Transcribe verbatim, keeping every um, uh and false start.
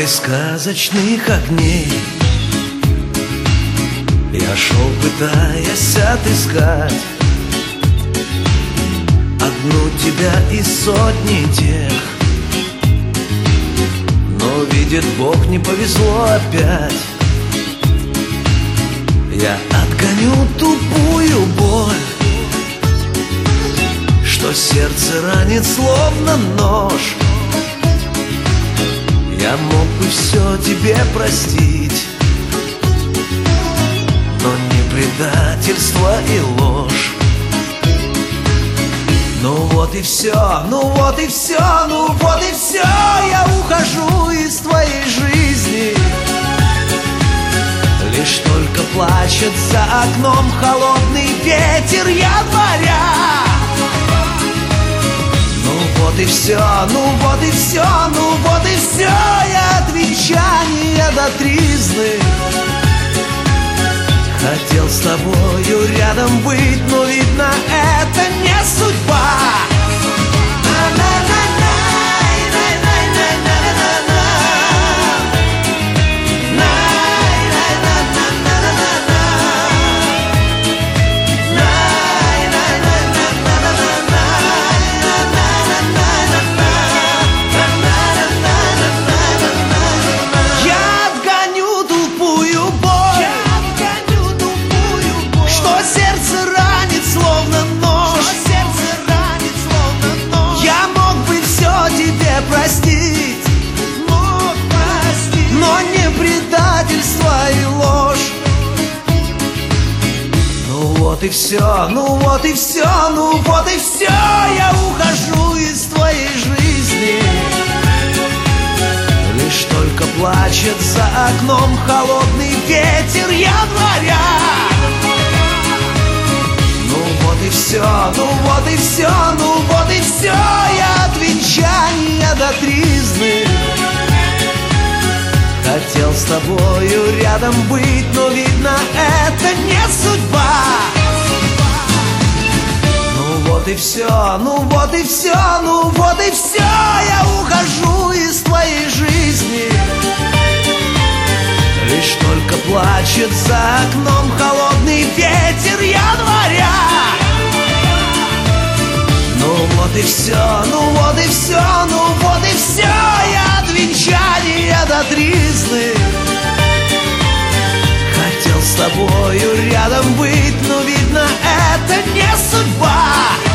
сказочных огней я шел, пытаясь отыскать одну тебя из сотни тех. Но, видит Бог, не повезло опять. Я отгоню тупую боль, что сердце ранит словно нож. Я мог бы все тебе простить, но не предательство и ложь. Ну вот и все, ну вот и все, ну вот и все. Я ухожу из твоей жизни, лишь только плачет за окном холодный ветер января. Ну вот и все, ну вот и все, ну вот и все. Я от венчания до тризны хотел с тобою рядом быть, но видно, это не судьба. Простить, мог простить, но не предательство и ложь. Ну вот и все, ну вот и все, ну вот и все. Я ухожу из твоей жизни, лишь только плачет за окном холодный ветер января. Ну вот и все, ну вот и все, ну вот и все. Я от венчания до тризны хотел с тобою рядом быть, но видно, это не судьба. Ну вот и все, ну вот и все, ну вот и все. Я ухожу из твоей жизни, лишь только плачет за окном холодный ветер января. Ну вот и все, ну вот и все, ну вот и все. Я от венчания до тризны хотел с тобою рядом быть, но видно, это не судьба.